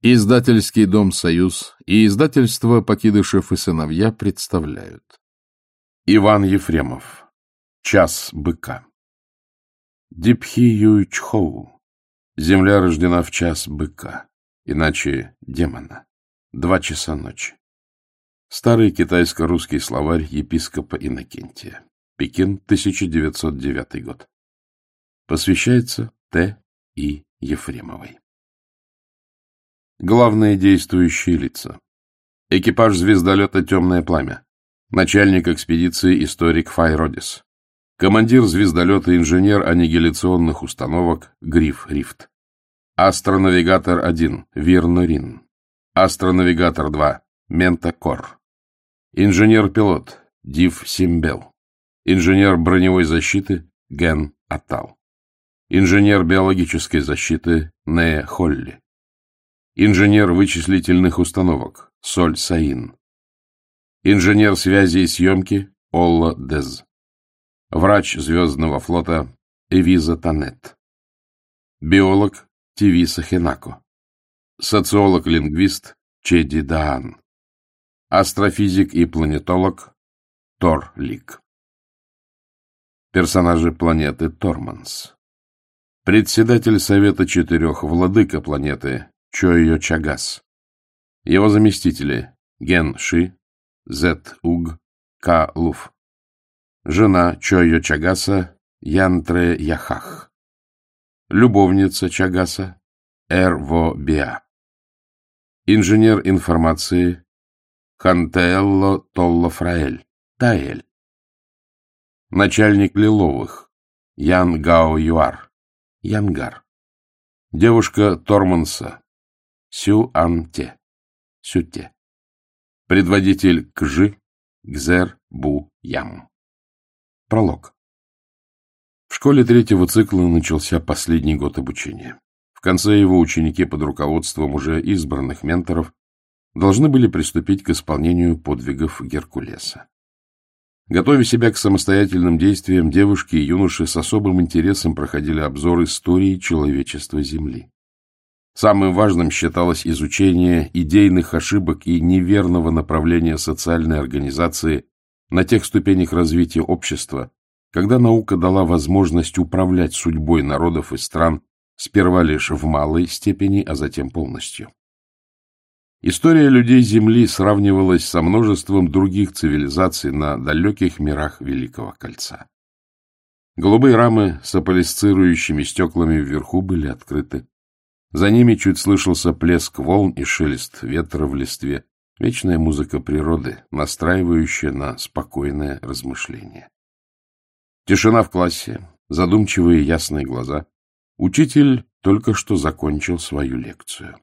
Издательский дом «Союз» и издательство «Покидышев и сыновья» представляют. Иван Ефремов. Час быка. Дипхи-Юй-Чхоу. Земля рождена в час быка, иначе демона. 2 часа ночи. Старый китайско-русский словарь епископа Иннокентия. Пекин, 1909 год. Посвящается Т. И. Ефремовой. Главные действующие лица. Экипаж звездолета «Темное пламя». Начальник экспедиции историк Фай Родис. Командир звездолета инженер аннигиляционных установок Гриф Рифт. Астронавигатор 1 Вирно Рин. Астронавигатор 2 Мента Кор. Инженер-пилот Див Симбел. Инженер броневой защиты Ген Атал. Инженер биологической защиты Нея Холли. Инженер вычислительных установок Соль Саин. Инженер связи и съемки Олла Дез. Врач звездного флота Эвиза Танет. Биолог Тивиса Хенако. Социолог-лингвист Чеди Даан. Астрофизик и планетолог Тор Лик. Персонажи планеты Торманс. Председатель Совета 4 владыка планеты Чойо Чагас. Его заместители Ген Ши, Зет Уг, Ка Луф. Жена Чойо Чагаса Янтре Яхах. Любовница Чагаса Эр Во Биа. Инженер информации Хантеэлло Толло Фраэль, Таэль. Начальник Лиловых Ян Гао Юар, Янгар. Девушка Торманса Сю Ан Те, Сюте. Предводитель Кжи Гзер Бу Ям. Пролог. В школе 3-го цикла начался последний год обучения. В конце его ученики под руководством уже избранных менторов должны были приступить к исполнению подвигов Геркулеса. Готовя себя к самостоятельным действиям, девушки и юноши с особым интересом проходили обзор истории человечества Земли. Самым важным считалось изучение идейных ошибок и неверного направления социальной организации на тех ступенях развития общества, когда наука дала возможность управлять судьбой народов и стран сперва лишь в малой степени, а затем полностью. История людей Земли сравнивалась со множеством других цивилизаций на далеких мирах Великого Кольца. Голубые рамы с аполисцирующими стеклами вверху были открыты. За ними чуть слышался плеск волн и шелест ветра в листве, вечная музыка природы, настраивающая на спокойное размышление. Тишина в классе, задумчивые ясные глаза. Учитель только что закончил свою лекцию.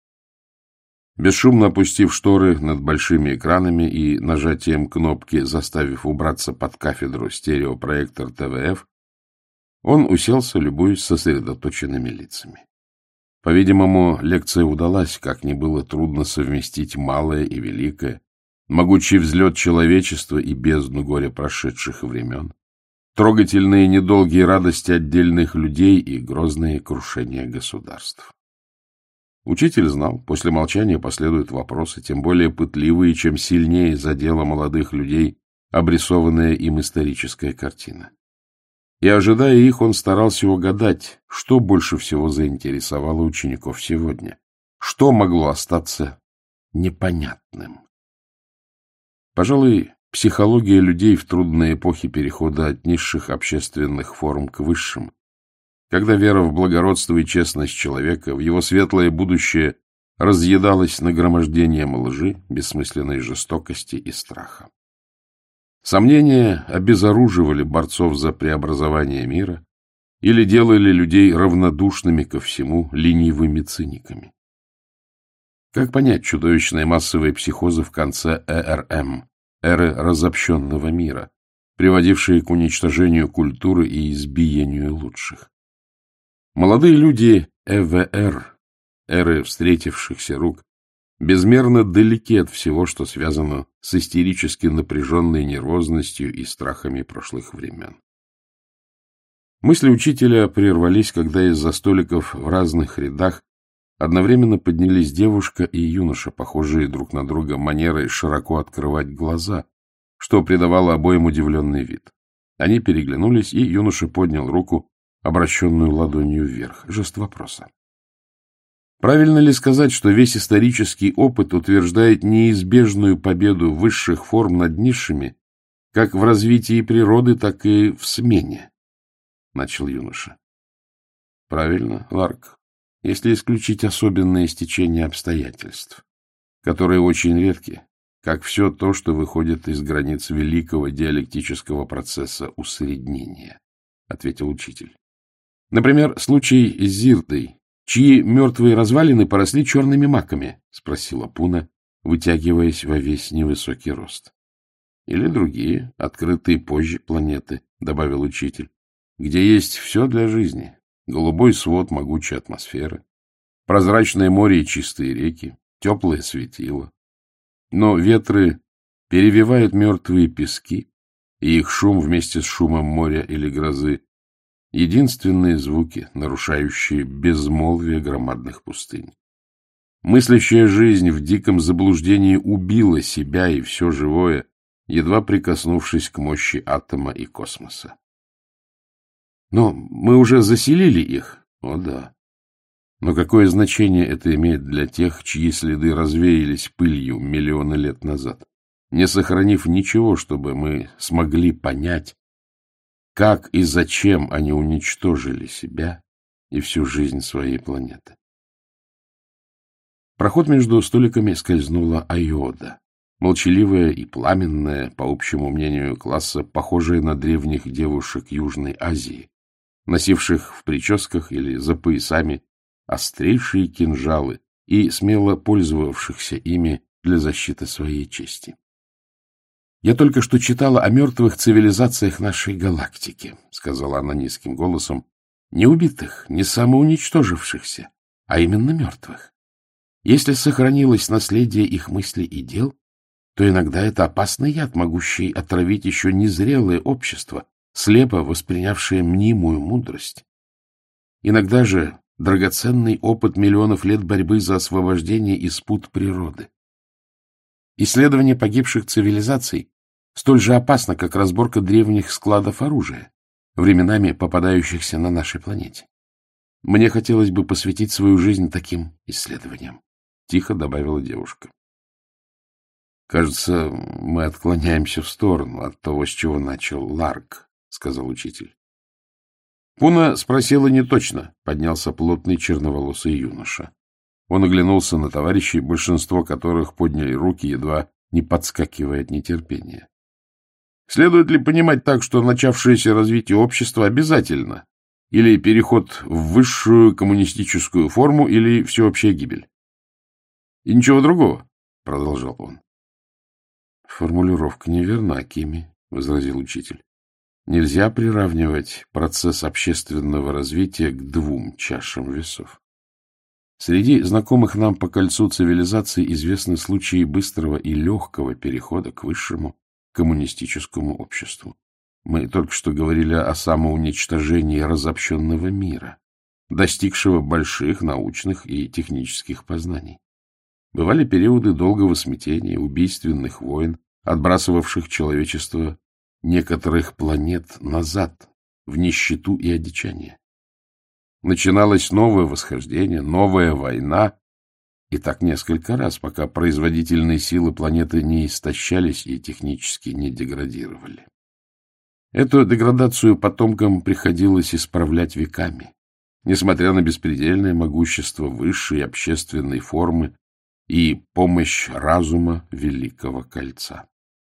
Бесшумно опустив шторы над большими экранами и нажатием кнопки, заставив убраться под кафедру стереопроектор ТВФ, он уселся, любуясь сосредоточенными лицами. По-видимому, лекция удалась, как ни было трудно совместить малое и великое, могучий взлет человечества и бездну горя прошедших времен, трогательные недолгие радости отдельных людей и грозные крушения государств. Учитель знал, после молчания последуют вопросы, тем более пытливые, чем сильнее задела молодых людей обрисованная им историческая картина. И, ожидая их, он старался угадать, что больше всего заинтересовало учеников сегодня, что могло остаться непонятным. Пожалуй, психология людей в трудные эпохи перехода от низших общественных форм к высшим, когда вера в благородство и честность человека, в его светлое будущее разъедалась нагромождением лжи, бессмысленной жестокости и страха. Сомнения обезоруживали борцов за преобразование мира или делали людей равнодушными ко всему, ленивыми циниками. Как понять чудовищные массовые психозы в конце ЭРМ, эры разобщенного мира, приводившие к уничтожению культуры и избиению лучших? Молодые люди ЭВР, эры встретившихся рук, безмерно далеки от всего, что связано с истерически напряженной нервозностью и страхами прошлых времен. Мысли учителя прервались, когда из-за столиков в разных рядах Одновременно поднялись девушка и юноша, похожие друг на друга манерой широко открывать глаза, что придавало обоим удивленный вид. Они переглянулись, и юноша поднял руку, обращенную ладонью вверх. Жест вопроса. Правильно ли сказать, что весь исторический опыт утверждает неизбежную победу высших форм над низшими, как в развитии природы, так и в смене? — начал юноша. — Правильно, Ларк, если исключить особенные стечения обстоятельств, которые очень редки, как все то, что выходит из границ великого диалектического процесса усреднения, — ответил учитель. Например, случай с Зирдой, чьи мертвые развалины поросли черными маками, — спросила Пуна, вытягиваясь во весь невысокий рост. — Или другие, открытые позже планеты, — добавил учитель, — где есть все для жизни. Голубой свод могучей атмосферы, прозрачное море и чистые реки, теплое светило. Но ветры перевивают мертвые пески, и их шум вместе с шумом моря или грозы — единственные звуки, нарушающие безмолвие громадных пустынь. Мыслящая жизнь в диком заблуждении убила себя и все живое, едва прикоснувшись к мощи атома и космоса. Но мы уже заселили их. О да. Но какое значение это имеет для тех, чьи следы развеялись пылью миллионы лет назад, не сохранив ничего, чтобы мы смогли понять, как и зачем они уничтожили себя и всю жизнь своей планеты? В проход между столиками скользнула Айода, молчаливая и пламенная, по общему мнению класса, похожая на древних девушек Южной Азии, носивших в прическах или за поясами острейшие кинжалы и смело пользовавшихся ими для защиты своей чести. «Я только что читала о мертвых цивилизациях нашей галактики», — сказала она низким голосом, — «не убитых, не самоуничтожившихся, а именно мертвых. Если сохранилось наследие их мыслей и дел, то иногда это опасный яд, могущий отравить еще незрелое общество, слепо воспринявшее мнимую мудрость. Иногда же драгоценный опыт миллионов лет борьбы за освобождение из пут природы. Исследование погибших цивилизаций столь же опасно, как разборка древних складов оружия, временами попадающихся на нашей планете. Мне хотелось бы посвятить свою жизнь таким исследованиям, — тихо добавила девушка. — Кажется, мы отклоняемся в сторону от того, с чего начал Ларк, — сказал учитель. Пуна спросила не точно, — поднялся плотный черноволосый юноша. Он оглянулся на товарищей, большинство которых подняли руки, едва не подскакивая от нетерпения. Следует ли понимать так, что начавшееся развитие общества обязательно? Или переход в высшую коммунистическую форму, или всеобщая гибель? — И ничего другого, — продолжал он. — Формулировка неверна, Кими, — возразил учитель. Нельзя приравнивать процесс общественного развития к двум чашам весов. Среди знакомых нам по кольцу цивилизаций известны случаи быстрого и легкого перехода к высшему коммунистическому обществу. Мы только что говорили о самоуничтожении разобщенного мира, достигшего больших научных и технических познаний. Бывали периоды долгого смятения, убийственных войн, отбрасывавших человечество некоторых планет назад, в нищету и одичание. Начиналось новое восхождение, новая война, и так несколько раз, пока производительные силы планеты не истощались и технически не деградировали. Эту деградацию потомкам приходилось исправлять веками, несмотря на беспредельное могущество высшей общественной формы и помощь разума Великого Кольца.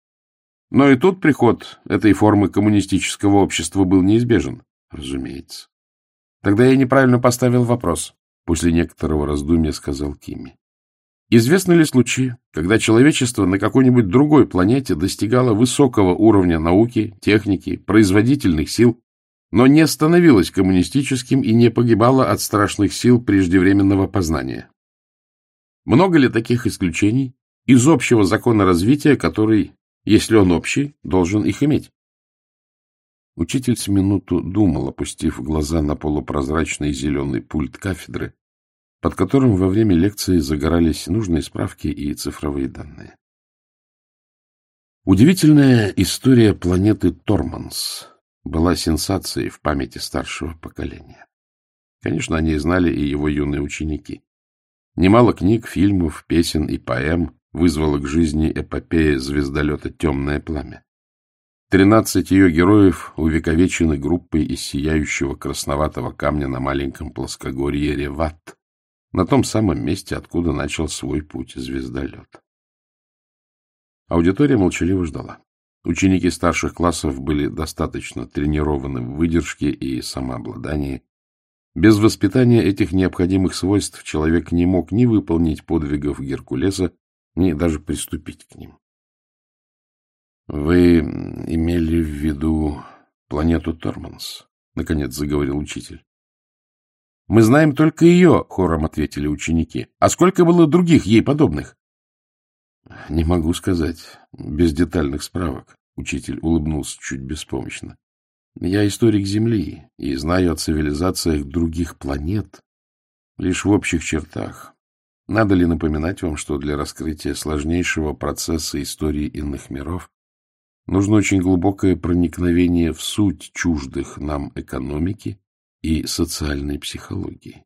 Но и тут приход этой формы коммунистического общества был неизбежен, разумеется. Тогда я неправильно поставил вопрос, после некоторого раздумья сказал Кимми. Известны ли случаи, когда человечество на какой-нибудь другой планете достигало высокого уровня науки, техники, производительных сил, но не становилось коммунистическим и не погибало от страшных сил преждевременного познания? Много ли таких исключений из общего закона развития, который, если он общий, должен их иметь? Учитель с минуту думал, опустив глаза на полупрозрачный зеленый пульт кафедры, под которым во время лекции загорались нужные справки и цифровые данные. Удивительная история планеты Торманс была сенсацией в памяти старшего поколения. Конечно, они знали и его юные ученики. Немало книг, фильмов, песен и поэм вызвала к жизни эпопея звездолета «Темное пламя». 13 ее героев увековечены группой из сияющего красноватого камня на маленьком плоскогорье Реват, на том самом месте, откуда начал свой путь звездолет. Аудитория молчаливо ждала. Ученики старших классов были достаточно тренированы в выдержке и самообладании. Без воспитания этих необходимых свойств человек не мог ни выполнить подвигов Геркулеса, ни даже приступить к ним. — Вы имели в виду планету Торманс? — наконец заговорил учитель. — Мы знаем только ее, — хором ответили ученики. — А сколько было других ей подобных? — Не могу сказать, без детальных справок. Учитель улыбнулся чуть беспомощно. Я историк Земли и знаю о цивилизациях других планет лишь в общих чертах. Надо ли напоминать вам, что для раскрытия сложнейшего процесса истории иных миров нужно очень глубокое проникновение в суть чуждых нам экономики и социальной психологии?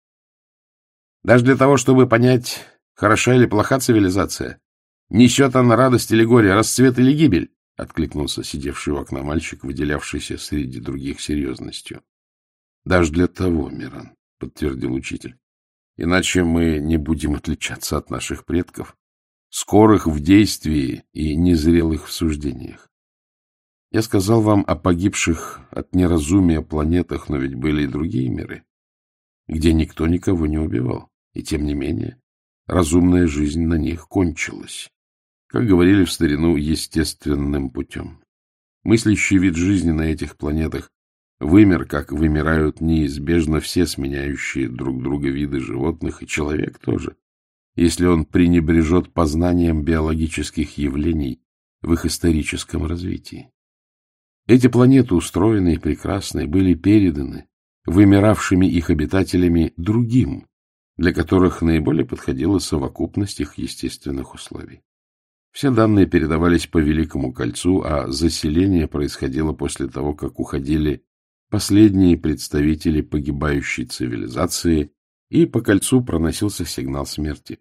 Даже для того, чтобы понять, хороша или плоха цивилизация, несет она радость или горе, расцвет или гибель, — откликнулся сидевший у окна мальчик, выделявшийся среди других серьезностью. — Даже для того, Миран, — подтвердил учитель. — Иначе мы не будем отличаться от наших предков, скорых в действии и незрелых в суждениях. Я сказал вам о погибших от неразумия планетах, но ведь были и другие миры, где никто никого не убивал, и тем не менее разумная жизнь на них кончилась. Как говорили в старину, естественным путем. Мыслящий вид жизни на этих планетах вымер, как вымирают неизбежно все сменяющие друг друга виды животных, и человек тоже, если он пренебрежет познанием биологических явлений в их историческом развитии. Эти планеты, устроенные и прекрасные, были переданы вымиравшими их обитателями другим, для которых наиболее подходила совокупность их естественных условий. Все данные передавались по Великому кольцу, а заселение происходило после того, как уходили последние представители погибающей цивилизации, и по кольцу проносился сигнал смерти.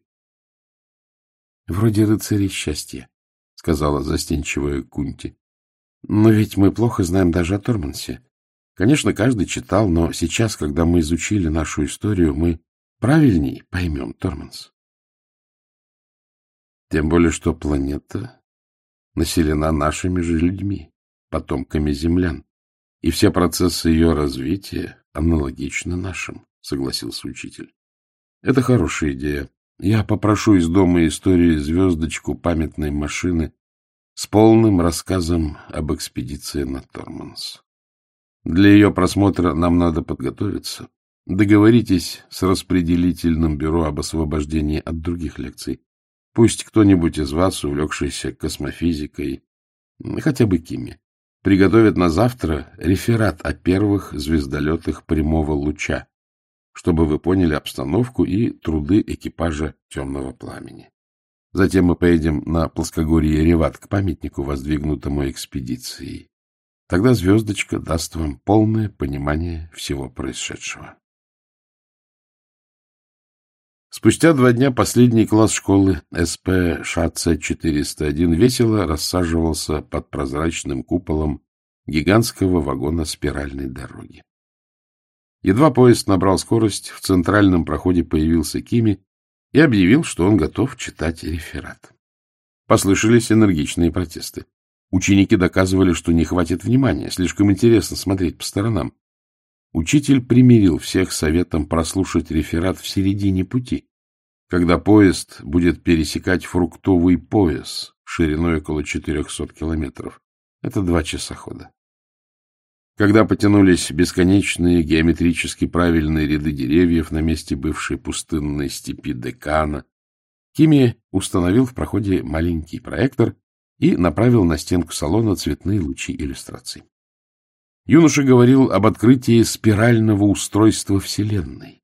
— Вроде рыцарей счастья, — сказала застенчивая Кунти. — Но ведь мы плохо знаем даже о Тормансе. Конечно, каждый читал, но сейчас, когда мы изучили нашу историю, мы правильней поймем Торманс. Тем более, что планета населена нашими же людьми, потомками землян, и все процессы ее развития аналогичны нашим, — согласился учитель. — Это хорошая идея. Я попрошу из Дома истории звездочку памятной машины с полным рассказом об экспедиции на Торманс. Для ее просмотра нам надо подготовиться. Договоритесь с распределительным бюро об освобождении от других лекций. Пусть кто-нибудь из вас, увлекшийся космофизикой, хотя бы химией, приготовит на завтра реферат о первых звездолетах прямого луча, чтобы вы поняли обстановку и труды экипажа «Темного пламени». Затем мы поедем на плоскогорье Реват к памятнику, воздвигнутому экспедицией. Тогда звездочка даст вам полное понимание всего происшедшего. Спустя 2 дня последний класс школы СП ШЦ-401 весело рассаживался под прозрачным куполом гигантского вагона спиральной дороги. Едва поезд набрал скорость, в центральном проходе появился Кими и объявил, что он готов читать реферат. Послышались энергичные протесты. Ученики доказывали, что не хватит внимания, слишком интересно смотреть по сторонам. Учитель примирил всех советом прослушать реферат в середине пути, когда поезд будет пересекать фруктовый пояс шириной около 400 километров. Это 2 часа хода. Когда потянулись бесконечные геометрически правильные ряды деревьев на месте бывшей пустынной степи Декана, Кими установил в проходе маленький проектор и направил на стенку салона цветные лучи иллюстраций. Юноша говорил об открытии спирального устройства Вселенной,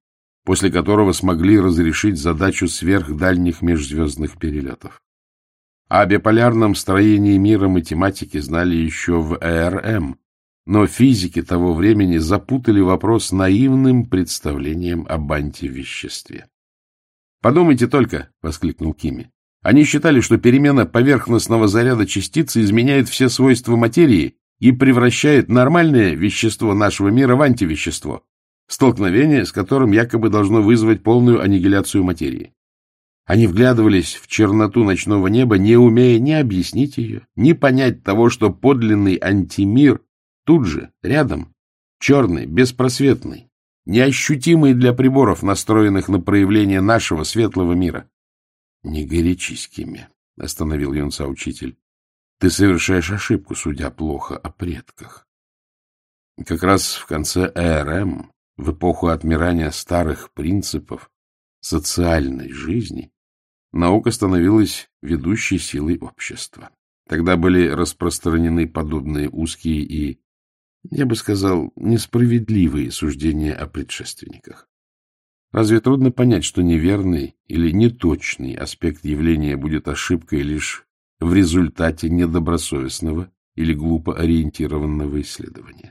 после которого смогли разрешить задачу сверхдальних межзвездных перелетов. О биполярном строении мира математики знали еще в ЭРМ, но физики того времени запутали вопрос наивным представлением об антивеществе. «Подумайте только!» — воскликнул Кимми. «Они считали, что перемена поверхностного заряда частицы изменяет все свойства материи и превращает нормальное вещество нашего мира в антивещество, столкновение с которым якобы должно вызвать полную аннигиляцию материи. Они вглядывались в черноту ночного неба, не умея ни объяснить ее, ни понять того, что подлинный антимир тут же, рядом, черный, беспросветный, неощутимый для приборов, настроенных на проявление нашего светлого мира». — Не горячись, Кимми, — остановил юнца учитель. — Ты совершаешь ошибку, судя плохо о предках. Как раз в конце ЭРМ, в эпоху отмирания старых принципов социальной жизни, наука становилась ведущей силой общества. Тогда были распространены подобные узкие и, я бы сказал, несправедливые суждения о предшественниках. Разве трудно понять, что неверный или неточный аспект явления будет ошибкой лишь в результате недобросовестного или глупо ориентированного исследования?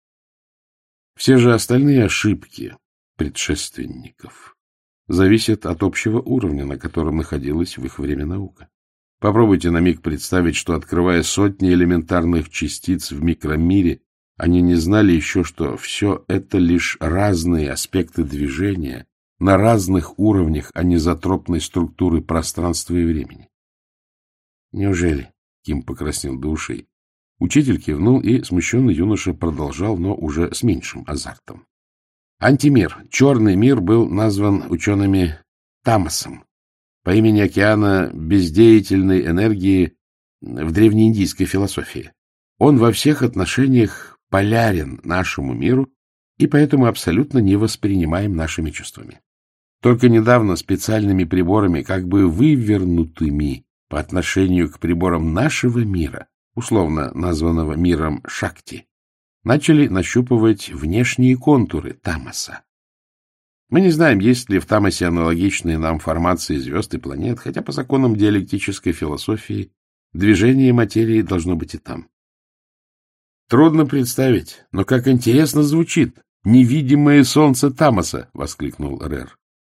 Все же остальные ошибки предшественников зависят от общего уровня, на котором находилась в их время наука. Попробуйте на миг представить, что, открывая сотни элементарных частиц в микромире, они не знали еще, что все это лишь разные аспекты движения на разных уровнях анизотропной структуры пространства и времени. Неужели? Ким покраснел до ушей. Учитель кивнул, и смущенный юноша продолжал, но уже с меньшим азартом. Антимир, черный мир, был назван учеными Тамасом по имени океана бездеятельной энергии в древнеиндийской философии. Он во всех отношениях полярен нашему миру и поэтому абсолютно не воспринимаем нашими чувствами. Только недавно специальными приборами, как бы вывернутыми по отношению к приборам нашего мира, условно названного миром Шакти, начали нащупывать внешние контуры Тамаса. Мы не знаем, есть ли в Тамасе аналогичные нам формации звезд и планет, хотя по законам диалектической философии движение материи должно быть и там. Трудно представить, но как интересно звучит «невидимое солнце Тамаса», — воскликнул Рер.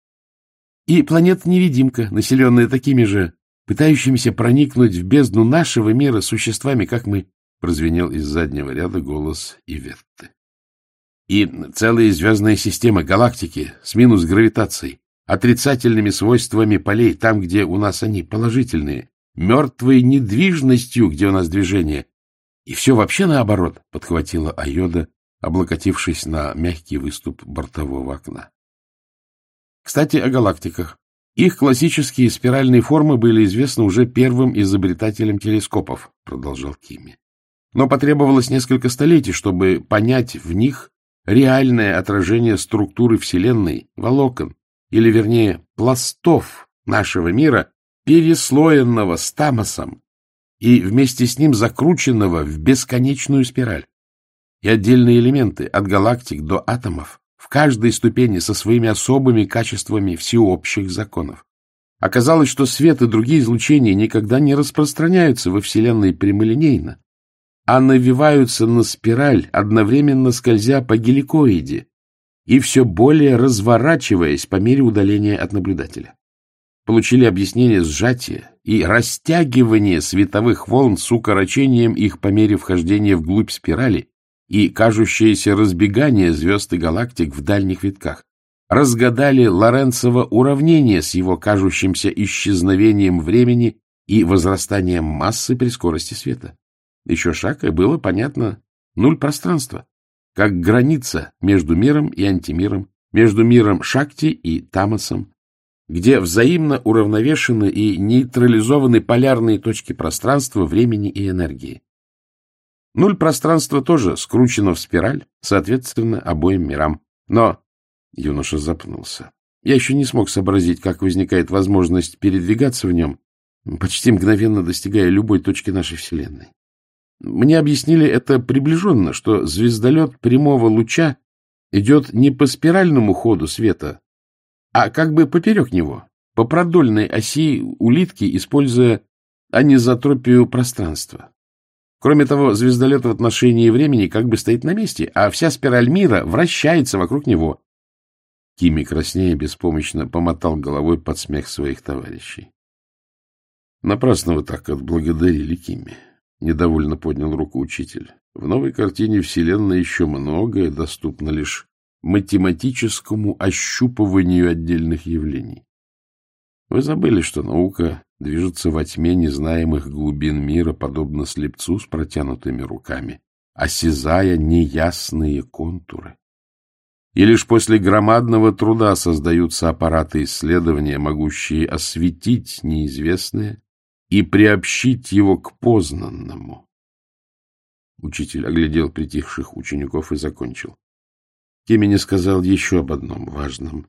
И планета-невидимка, населенная такими же, пытающимися проникнуть в бездну нашего мира существами, как мы, — прозвенел из заднего ряда голос Иветты. И целые звездные системы, галактики с минус гравитацией, отрицательными свойствами полей, там, где у нас они положительные, мертвой недвижностью, где у нас движение. И все вообще наоборот, — подхватила Айода, облокотившись на мягкий выступ бортового окна. Кстати, о галактиках. Их классические спиральные формы были известны уже первым изобретателем телескопов, — продолжал Кимми. Но потребовалось несколько столетий, чтобы понять в них реальное отражение структуры Вселенной, волокон, или, вернее, пластов нашего мира, переслоенного с Тамасом и вместе с ним закрученного в бесконечную спираль. И отдельные элементы, от галактик до атомов, в каждой ступени со своими особыми качествами всеобщих законов. Оказалось, что свет и другие излучения никогда не распространяются во Вселенной прямолинейно, а навиваются на спираль, одновременно скользя по геликоиде и все более разворачиваясь по мере удаления от наблюдателя. Получили объяснение сжатия и растягивания световых волн с укорочением их по мере вхождения вглубь спирали и кажущееся разбегание звезд и галактик в дальних витках. Разгадали Лоренцово уравнение с его кажущимся исчезновением времени и возрастанием массы при скорости света. Еще шаг, и было понятно нуль пространства, как граница между миром и антимиром, между миром Шакти и Тамасом, где взаимно уравновешены и нейтрализованы полярные точки пространства, времени и энергии. Нуль пространства тоже скручено в спираль, соответственно, обоим мирам. Но юноша запнулся. Я еще не смог сообразить, как возникает возможность передвигаться в нем, почти мгновенно достигая любой точки нашей Вселенной. Мне объяснили это приближенно, что звездолет прямого луча идет не по спиральному ходу света, а как бы поперек него, по продольной оси улитки, используя анизотропию пространства. Кроме того, звездолет в отношении времени как бы стоит на месте, а вся спираль мира вращается вокруг него. Кимми краснея беспомощно помотал головой под смех своих товарищей. Напрасно вы так отблагодарили Кимми. Недовольно поднял руку учитель. В новой картине Вселенной еще многое доступно лишь математическому ощупыванию отдельных явлений. Вы забыли, что наука движется во тьме незнаемых глубин мира, подобно слепцу с протянутыми руками, осязая неясные контуры. И лишь после громадного труда создаются аппараты исследования, могущие осветить неизвестное и приобщить его к познанному. Учитель оглядел притихших учеников и закончил. Кимми сказал еще об одном важном.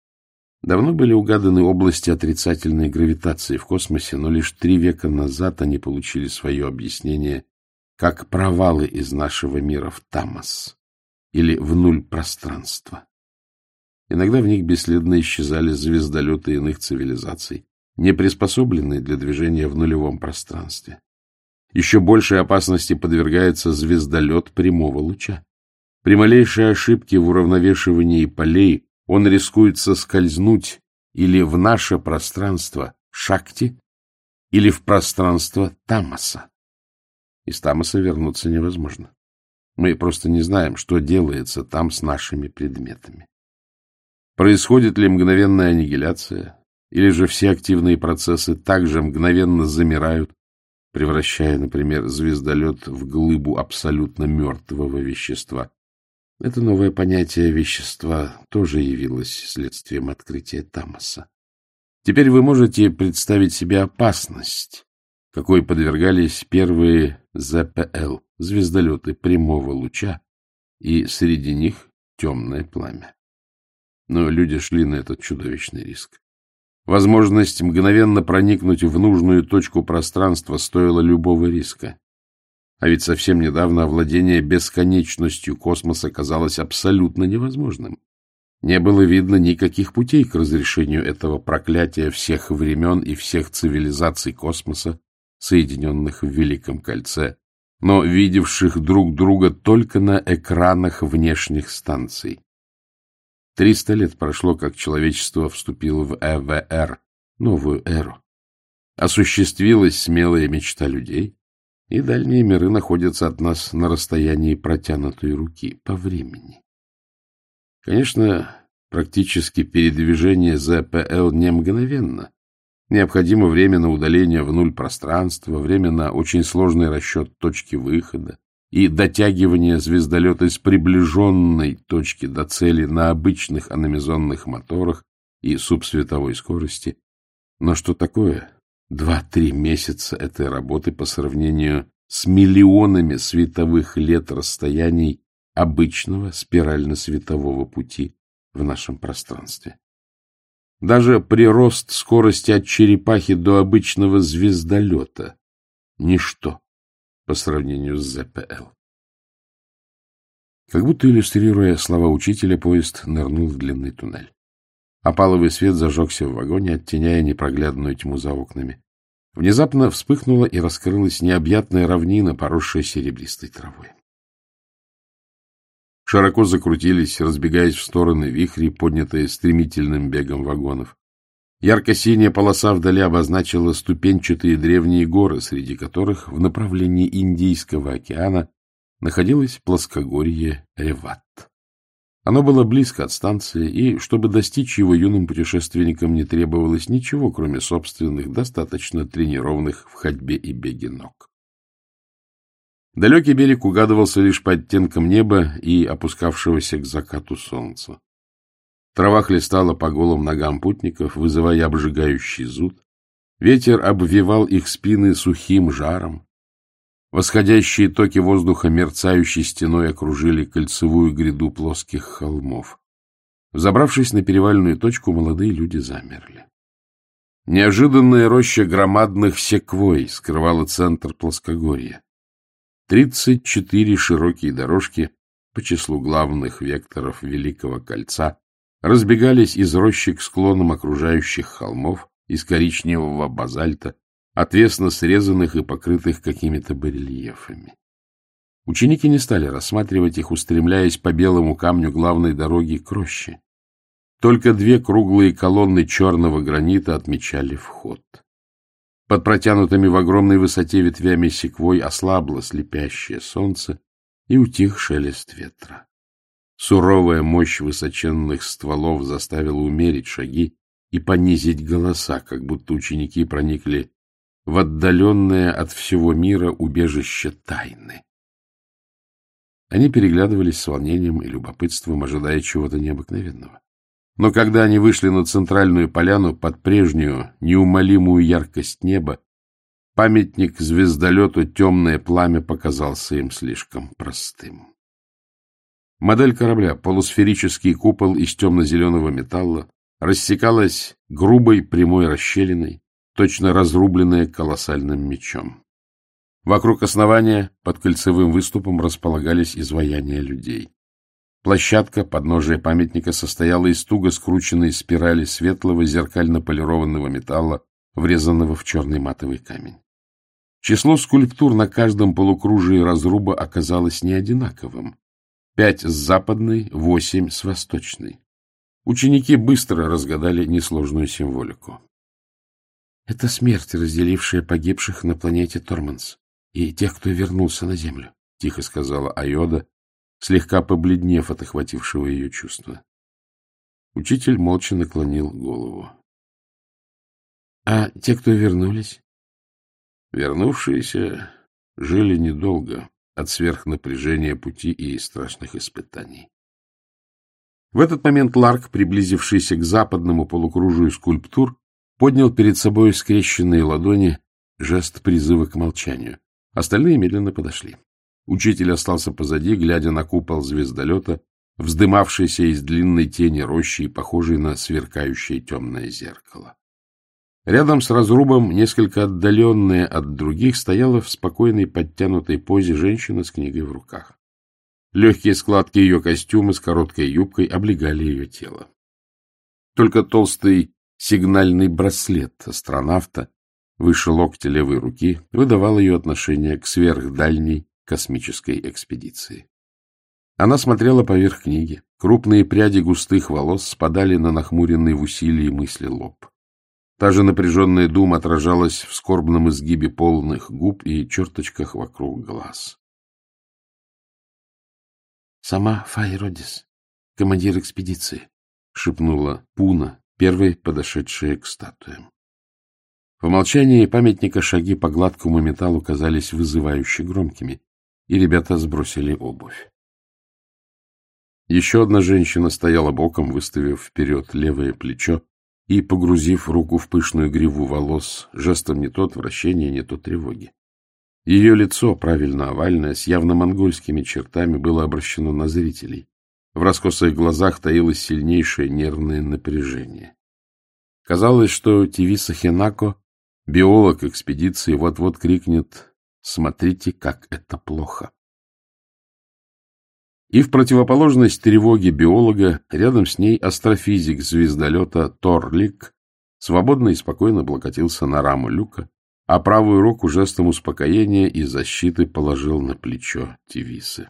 Давно были угаданы области отрицательной гравитации в космосе, но лишь 3 века назад они получили свое объяснение как провалы из нашего мира в Тамос или в нуль пространства. Иногда в них бесследно исчезали звездолеты иных цивилизаций, не приспособленные для движения в нулевом пространстве. Еще большей опасности подвергается звездолет прямого луча. При малейшей ошибке в уравновешивании полей он рискует соскользнуть или в наше пространство Шакти, или в пространство Тамоса. Из Тамоса вернуться невозможно. Мы просто не знаем, что делается там с нашими предметами. Происходит ли мгновенная аннигиляция, или же все активные процессы также мгновенно замирают, превращая, например, звездолет в глыбу абсолютно мертвого вещества. Это новое понятие вещества тоже явилось следствием открытия Тамоса. Теперь вы можете представить себе опасность, какой подвергались первые ЗПЛ, звездолеты прямого луча, и среди них темное пламя. Но люди шли на этот чудовищный риск. Возможность мгновенно проникнуть в нужную точку пространства стоила любого риска. А ведь совсем недавно овладение бесконечностью космоса казалось абсолютно невозможным. Не было видно никаких путей к разрешению этого проклятия всех времен и всех цивилизаций космоса, соединенных в Великом Кольце, но видевших друг друга только на экранах внешних станций. 300 лет прошло, как человечество вступило в ЭВР, новую эру. Осуществилась смелая мечта людей, и дальние миры находятся от нас на расстоянии протянутой руки по времени. Конечно, практически передвижение ЗПЛ не мгновенно. Необходимо время на удаление в нуль пространства, время на очень сложный расчет точки выхода и дотягивание звездолета из приближенной точки до цели на обычных аномизонных моторах и субсветовой скорости. Но что такое 2-3 месяца этой работы по сравнению с миллионами световых лет расстояний обычного спирально-светового пути в нашем пространстве? Даже прирост скорости от черепахи до обычного звездолета — ничто по сравнению с ЗПЛ. Как будто иллюстрируя слова учителя, поезд нырнул в длинный туннель. Опаловый свет зажегся в вагоне, оттеняя непроглядную тьму за окнами. Внезапно вспыхнула и раскрылась необъятная равнина, поросшая серебристой травой. Широко закрутились, разбегаясь в стороны вихри, поднятые стремительным бегом вагонов. Ярко-синяя полоса вдали обозначила ступенчатые древние горы, среди которых в направлении Индийского океана находилось плоскогорье Реват. Оно было близко от станции, и, чтобы достичь его, юным путешественникам не требовалось ничего, кроме собственных, достаточно тренированных в ходьбе и беге ног. Далекий берег угадывался лишь по оттенкам неба и опускавшегося к закату солнца. Трава хлестала по голым ногам путников, вызывая обжигающий зуд. Ветер обвевал их спины сухим жаром. Восходящие токи воздуха мерцающей стеной окружили кольцевую гряду плоских холмов. Взобравшись на перевальную точку, молодые люди замерли. Неожиданная роща громадных секвой скрывала центр плоскогорья. 34 широкие дорожки по числу главных векторов Великого Кольца разбегались из рощи к склонам окружающих холмов из коричневого базальта, отвесно срезанных и покрытых какими-то барельефами. Ученики не стали рассматривать их, устремляясь по белому камню главной дороги к роще. Только две круглые колонны черного гранита отмечали вход. Под протянутыми в огромной высоте ветвями секвой ослабло слепящее солнце и утих шелест ветра. Суровая мощь высоченных стволов заставила умерить шаги и понизить голоса, как будто ученики проникли в отдаленное от всего мира убежище тайны. Они переглядывались с волнением и любопытством, ожидая чего-то необыкновенного. Но когда они вышли на центральную поляну под прежнюю неумолимую яркость неба, памятник звездолету «Темное пламя» показался им слишком простым. Модель корабля, полусферический купол из темно-зеленого металла, рассекалась грубой прямой расщелиной, точно разрубленная колоссальным мечом. Вокруг основания под кольцевым выступом располагались изваяния людей. Площадка, подножия памятника, состояла из туго скрученной спирали светлого зеркально-полированного металла, врезанного в черный матовый камень. Число скульптур на каждом полукружии разруба оказалось неодинаковым. 5 с западной, 8 с восточной. Ученики быстро разгадали несложную символику. — Это смерть, разделившая погибших на планете Торманс и тех, кто вернулся на Землю, — тихо сказала Айода, слегка побледнев от охватившего ее чувства. Учитель молча наклонил голову. — А те, кто вернулись? — Вернувшиеся жили недолго от сверхнапряжения пути и страшных испытаний. В этот момент Ларк, приблизившийся к западному полукружию скульптур, поднял перед собой скрещенные ладони, жест призыва к молчанию. Остальные медленно подошли. Учитель остался позади, глядя на купол звездолета, вздымавшийся из длинной тени рощи и похожий на сверкающее темное зеркало. Рядом с разрубом, несколько отдаленная от других, стояла в спокойной подтянутой позе женщина с книгой в руках. Легкие складки ее костюма с короткой юбкой облегали ее тело. Только толстый сигнальный браслет астронавта выше локтя левой руки выдавал ее отношение к сверхдальней космической экспедиции. Она смотрела поверх книги. Крупные пряди густых волос спадали на нахмуренный в усилии мысли лоб. Та же напряженная дума отражалась в скорбном изгибе полных губ и черточках вокруг глаз. — Сама Файродис, командир экспедиции, — шепнула Пуна, первой подошедшая к статуям. В молчании памятника шаги по гладкому металлу казались вызывающе громкими, и ребята сбросили обувь. Еще одна женщина стояла боком, выставив вперед левое плечо и погрузив руку в пышную гриву волос, жестом не то отвращения, не то тревоги. Ее лицо, правильно овальное, с явно монгольскими чертами, было обращено на зрителей. В раскосых глазах таилось сильнейшее нервное напряжение. Казалось, что Тивиса Хенако, биолог экспедиции, вот-вот крикнет: «Смотрите, как это плохо!». И в противоположность тревоге биолога рядом с ней астрофизик звездолета Торлик свободно и спокойно облокотился на раму люка, а правую руку жестом успокоения и защиты положил на плечо Тивисы.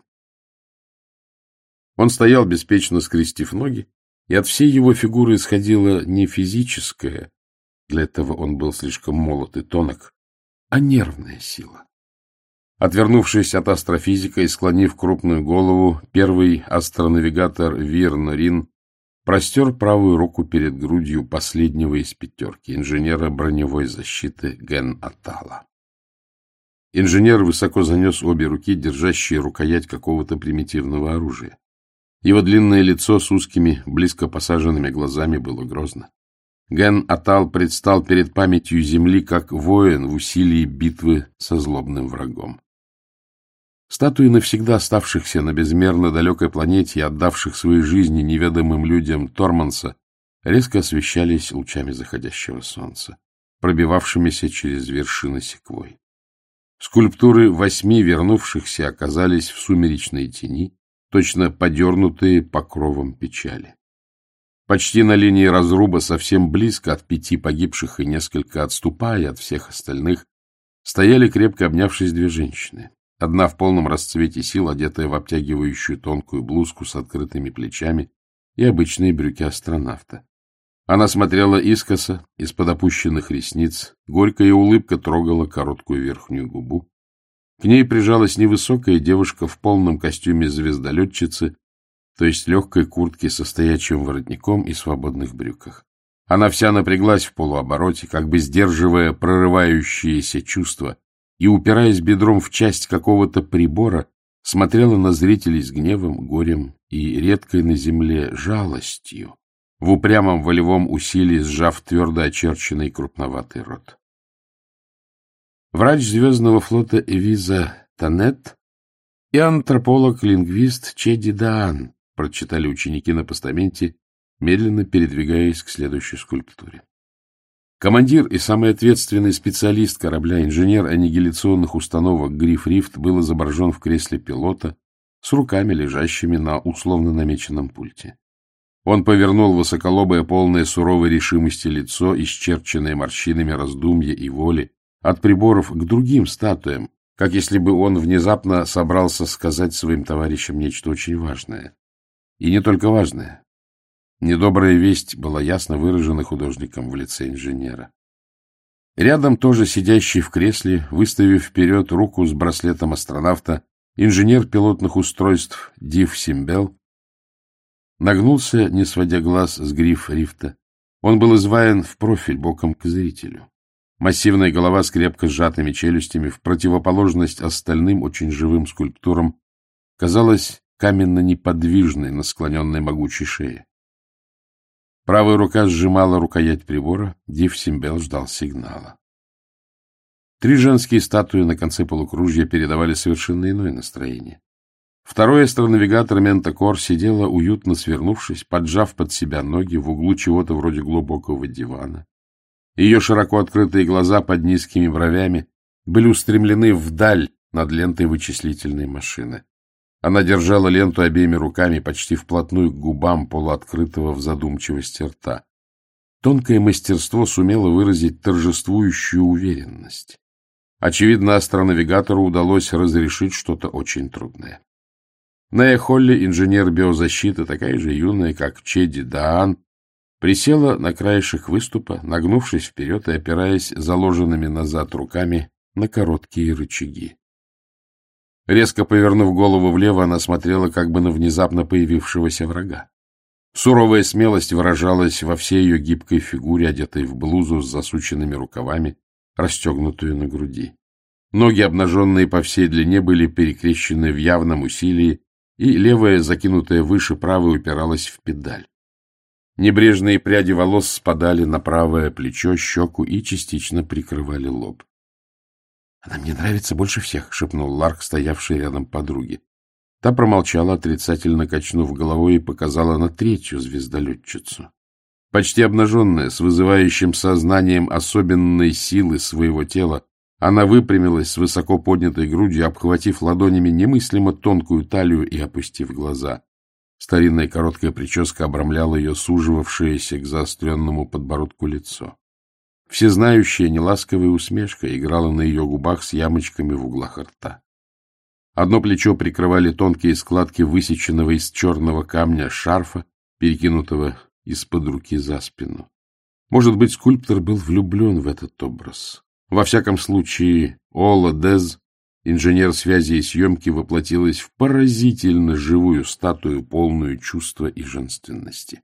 Он стоял, беспечно скрестив ноги, и от всей его фигуры исходило не физическое, для этого он был слишком молод и тонок, а нервная сила. Отвернувшись от астрофизика и склонив крупную голову, первый астронавигатор Вир Норин простер правую руку перед грудью последнего из пятерки, инженера броневой защиты Ген Атала. Инженер высоко занес обе руки, держащие рукоять какого-то примитивного оружия. Его длинное лицо с узкими, близко посаженными глазами было грозно. Ген Атал предстал перед памятью земли как воин в усилии битвы со злобным врагом. Статуи навсегда оставшихся на безмерно далекой планете и отдавших свои жизни неведомым людям Торманса резко освещались лучами заходящего солнца, пробивавшимися через вершины секвой. Скульптуры 8 вернувшихся оказались в сумеречной тени, точно подернутые покровом печали. Почти на линии разруба, совсем близко от 5 погибших и несколько отступая от всех остальных, стояли, крепко обнявшись, 2 женщины. Одна в полном расцвете сил, одетая в обтягивающую тонкую блузку с открытыми плечами и обычные брюки астронавта. Она смотрела искоса, из-под опущенных ресниц, горькая улыбка трогала короткую верхнюю губу. К ней прижалась невысокая девушка в полном костюме звездолетчицы, то есть легкой куртке со стоячим воротником и свободных брюках. Она вся напряглась в полуобороте, как бы сдерживая прорывающиеся чувства, и, упираясь бедром в часть какого-то прибора, смотрела на зрителей с гневом, горем и редкой на земле жалостью, в упрямом волевом усилии сжав твердо очерченный крупноватый рот. Врач Звездного флота Эвиза Танет и антрополог-лингвист Чеди Даан, прочитали ученики на постаменте, медленно передвигаясь к следующей скульптуре. Командир и самый ответственный специалист корабля, инженер аннигиляционных установок Гриф Рифт, был изображен в кресле пилота с руками, лежащими на условно намеченном пульте. Он повернул высоколобое, полное суровой решимости лицо, исчерченное морщинами раздумья и воли, от приборов к другим статуям, как если бы он внезапно собрался сказать своим товарищам нечто очень важное. И не только важное. Недобрая весть была ясно выражена художником в лице инженера. Рядом, тоже сидящий в кресле, выставив вперед руку с браслетом астронавта, инженер пилотных устройств Див Симбел нагнулся, не сводя глаз с Гриф Рифта. Он был изваян в профиль, боком к зрителю. Массивная голова с крепко сжатыми челюстями, в противоположность остальным очень живым скульптурам, казалась каменно-неподвижной на склоненной могучей шее. Правая рука сжимала рукоять прибора, Див Симбел ждал сигнала. 3 женские статуи на конце полукружья передавали совершенно иное настроение. Второй астронавигатор Ментакор сидела, уютно свернувшись, поджав под себя ноги в углу чего-то вроде глубокого дивана. Ее широко открытые глаза под низкими бровями были устремлены вдаль над лентой вычислительной машины. Она держала ленту обеими руками почти вплотную к губам полуоткрытого в задумчивости рта. Тонкое мастерство сумело выразить торжествующую уверенность. Очевидно, астронавигатору удалось разрешить что-то очень трудное. Нея Холли, инженер биозащиты, такая же юная, как Чеди Даан, присела на краешек выступа, нагнувшись вперед и опираясь заложенными назад руками на короткие рычаги. Резко повернув голову влево, она смотрела как бы на внезапно появившегося врага. Суровая смелость выражалась во всей ее гибкой фигуре, одетой в блузу с засученными рукавами, расстегнутую на груди. Ноги, обнаженные по всей длине, были перекрещены в явном усилии, и левая, закинутая выше правой, упиралась в педаль. Небрежные пряди волос спадали на правое плечо, щеку и частично прикрывали лоб. — Она мне нравится больше всех, — шепнул Ларк, стоявший рядом подруге. Та промолчала, отрицательно качнув головой, и показала на 3-ю звездолетчицу. Почти обнаженная, с вызывающим сознанием особенной силы своего тела, она выпрямилась с высоко поднятой грудью, обхватив ладонями немыслимо тонкую талию и опустив глаза. Старинная короткая прическа обрамляла ее суживавшееся к заостренному подбородку лицо. Всезнающая неласковая усмешка играла на ее губах с ямочками в углах рта. Одно плечо прикрывали тонкие складки высеченного из черного камня шарфа, перекинутого из-под руки за спину. Может быть, скульптор был влюблен в этот образ. Во всяком случае, Ола Дез, инженер связи и съемки, воплотилась в поразительно живую статую, полную чувства и женственности.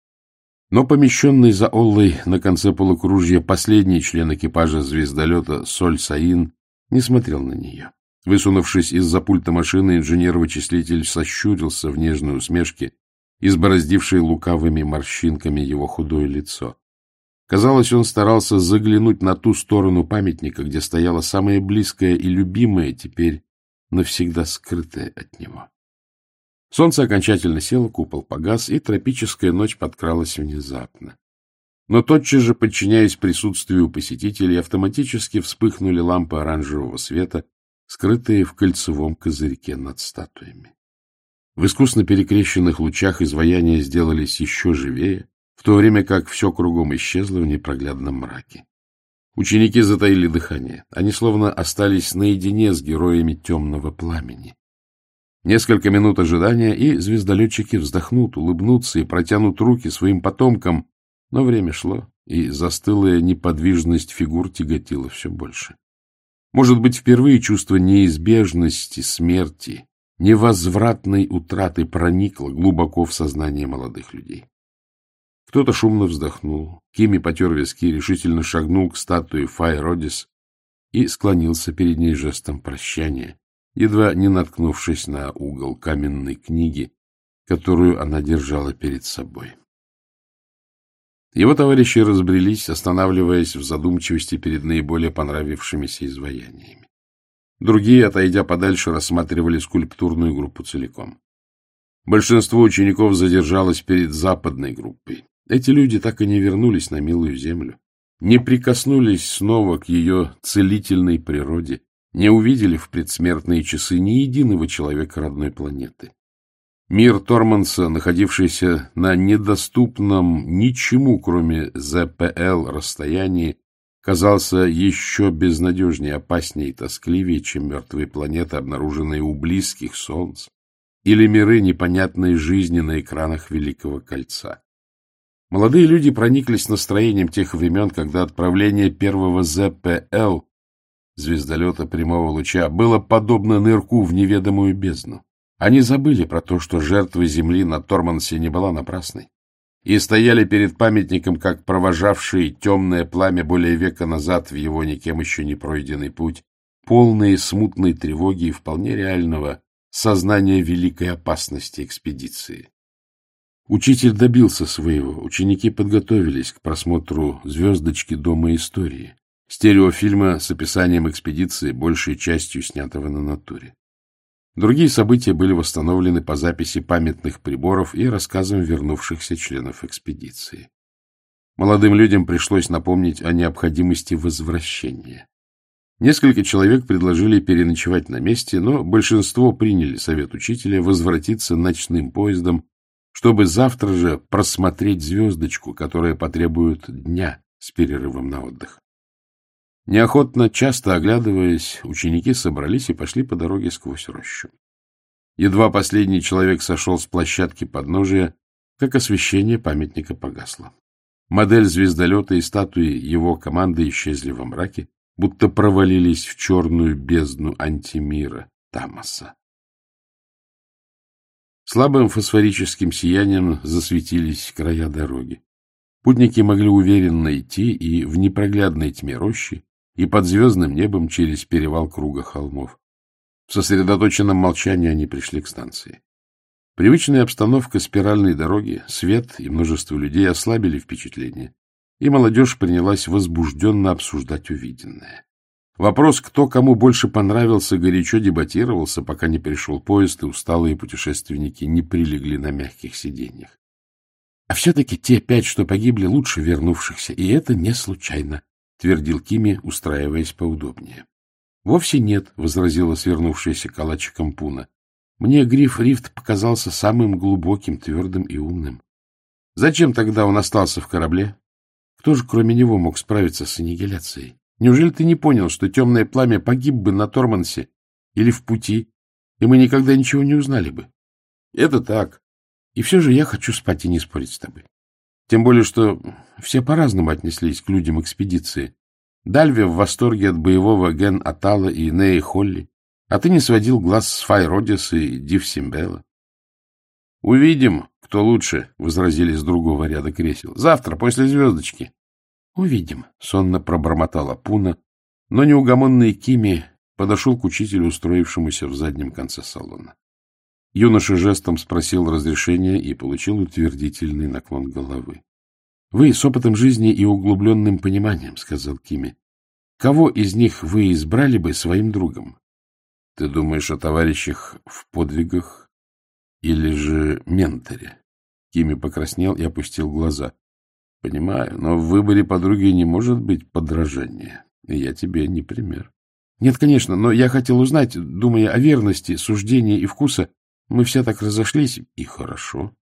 Но помещенный за Оллой на конце полукружья последний член экипажа звездолета Соль Саин не смотрел на нее. Высунувшись из-за пульта машины, инженер-вычислитель сощурился в нежной усмешке, избороздившей лукавыми морщинками его худое лицо. Казалось, он старался заглянуть на ту сторону памятника, где стояла самая близкая и любимая, теперь навсегда скрытая от него. Солнце окончательно село, купол погас, и тропическая ночь подкралась внезапно. Но тотчас же, подчиняясь присутствию посетителей, автоматически вспыхнули лампы оранжевого света, скрытые в кольцевом козырьке над статуями. В искусно перекрещенных лучах изваяния сделались еще живее, в то время как все кругом исчезло в непроглядном мраке. Ученики затаили дыхание. Они словно остались наедине с героями темного пламени. Несколько минут ожидания, и звездолетчики вздохнут, улыбнутся и протянут руки своим потомкам, но время шло, и застылая неподвижность фигур тяготила все больше. Может быть, впервые чувство неизбежности смерти, невозвратной утраты проникло глубоко в сознание молодых людей. Кто-то шумно вздохнул, Кими потер виски, решительно шагнул к статуе Фай Родис и склонился перед ней жестом прощания, едва не наткнувшись на угол каменной книги, которую она держала перед собой. Его товарищи разбрелись, останавливаясь в задумчивости перед наиболее понравившимися изваяниями. Другие, отойдя подальше, рассматривали скульптурную группу целиком. Большинство учеников задержалось перед западной группой. Эти люди так и не вернулись на милую землю, не прикоснулись снова к ее целительной природе, не увидели в предсмертные часы ни единого человека родной планеты. Мир Торманса, находившийся на недоступном ничему, кроме ЗПЛ, расстоянии, казался еще безнадежнее, опаснее и тоскливее, чем мертвые планеты, обнаруженные у близких солнц, или миры непонятной жизни на экранах Великого Кольца. Молодые люди прониклись настроением тех времен, когда отправление первого ЗПЛ, звездолета прямого луча, было подобно нырку в неведомую бездну. Они забыли про то, что жертва Земли на Тормансе не была напрасной, и стояли перед памятником, как провожавшие темное пламя более века назад в его никем еще не пройденный путь, полные смутной тревоги и вполне реального сознания великой опасности экспедиции. Учитель добился своего, ученики подготовились к просмотру «Звездочки Дома истории», стереофильма с описанием экспедиции, большей частью снятого на натуре. Другие события были восстановлены по записи памятных приборов и рассказам вернувшихся членов экспедиции. Молодым людям пришлось напомнить о необходимости возвращения. Несколько человек предложили переночевать на месте, но большинство приняли совет учителя возвратиться ночным поездом, чтобы завтра же просмотреть звездочку, которая потребует дня с перерывом на отдых. Неохотно, часто оглядываясь, ученики собрались и пошли по дороге сквозь рощу. Едва последний человек сошел с площадки подножия, как освещение памятника погасло. Модель звездолета и статуи его команды исчезли во мраке, будто провалились в черную бездну антимира Тамаса. Слабым фосфорическим сиянием засветились края дороги. Путники могли уверенно идти и в непроглядной тьме рощи, и под звездным небом через перевал круга холмов. В сосредоточенном молчании они пришли к станции. Привычная обстановка спиральной дороги, свет и множество людей ослабили впечатление, и молодежь принялась возбужденно обсуждать увиденное. Вопрос, кто кому больше понравился, горячо дебатировался, пока не пришел поезд, и усталые путешественники не прилегли на мягких сиденьях. — А все-таки те 5, что погибли, лучше вернувшихся, и это не случайно, — твердил Кими, устраиваясь поудобнее. — Вовсе нет, — возразила свернувшаяся калачиком Пуна. — Мне Гриф Рифт показался самым глубоким, твердым и умным. Зачем тогда он остался в корабле? Кто же, кроме него, мог справиться с аннигиляцией? Неужели ты не понял, что темное пламя погиб бы на Тормансе или в пути, и мы никогда ничего не узнали бы? Это так. И все же я хочу спать и не спорить с тобой. Тем более, что все по-разному отнеслись к людям экспедиции. Дальви в восторге от боевого Ген Атала и Неи Холли, а ты не сводил глаз с Фай Родис и Див Симбела. — Увидим, кто лучше, — возразили с другого ряда кресел. — Завтра, после звездочки. — Увидим, — сонно пробормотала Пуна, но неугомонный Кими подошел к учителю, устроившемуся в заднем конце салона. Юноша жестом спросил разрешения и получил утвердительный наклон головы. — Вы с опытом жизни и углубленным пониманием, — сказал Кими. — Кого из них вы избрали бы своим другом? — Ты думаешь о товарищах в подвигах или же менторе? Кими покраснел и опустил глаза. — Понимаю, но в выборе подруги не может быть подражания, и я тебе не пример. — Нет, конечно, но я хотел узнать, думая о верности, суждении и вкуса. Мы все так разошлись, и хорошо.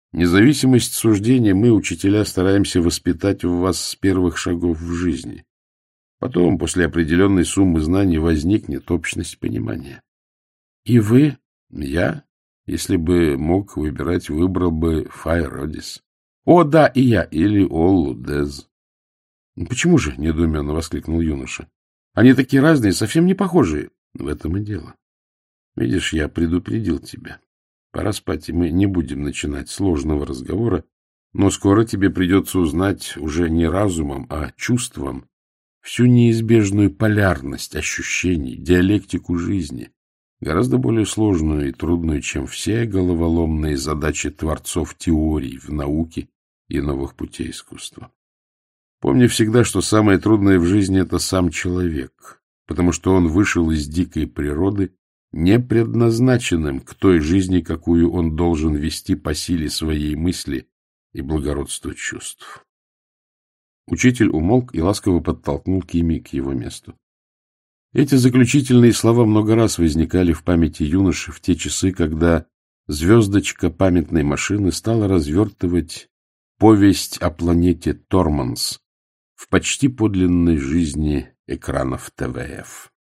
Независимость суждения мы, учителя, стараемся воспитать в вас с первых шагов в жизни. Потом, после определенной суммы знаний, возникнет общность понимания. И вы, я, если бы мог выбирать, выбрал бы Файродис. О, да, и я, или Оллу Дез. — Почему же? — недоуменно воскликнул юноша. — Они такие разные, совсем не похожие. В этом и дело. Видишь, я предупредил тебя. Пора спать, и мы не будем начинать сложного разговора, но скоро тебе придется узнать уже не разумом, а чувством всю неизбежную полярность ощущений, диалектику жизни, гораздо более сложную и трудную, чем все головоломные задачи творцов теорий в науке и новых путей искусства. Помни всегда, что самое трудное в жизни — это сам человек, потому что он вышел из дикой природы, не предназначенным к той жизни, какую он должен вести по силе своей мысли и благородству чувств. Учитель умолк и ласково подтолкнул Кими к его месту. Эти заключительные слова много раз возникали в памяти юноши в те часы, когда звездочка памятной машины стала развертывать повесть о планете Торманс в почти подлинной жизни экранов ТВФ.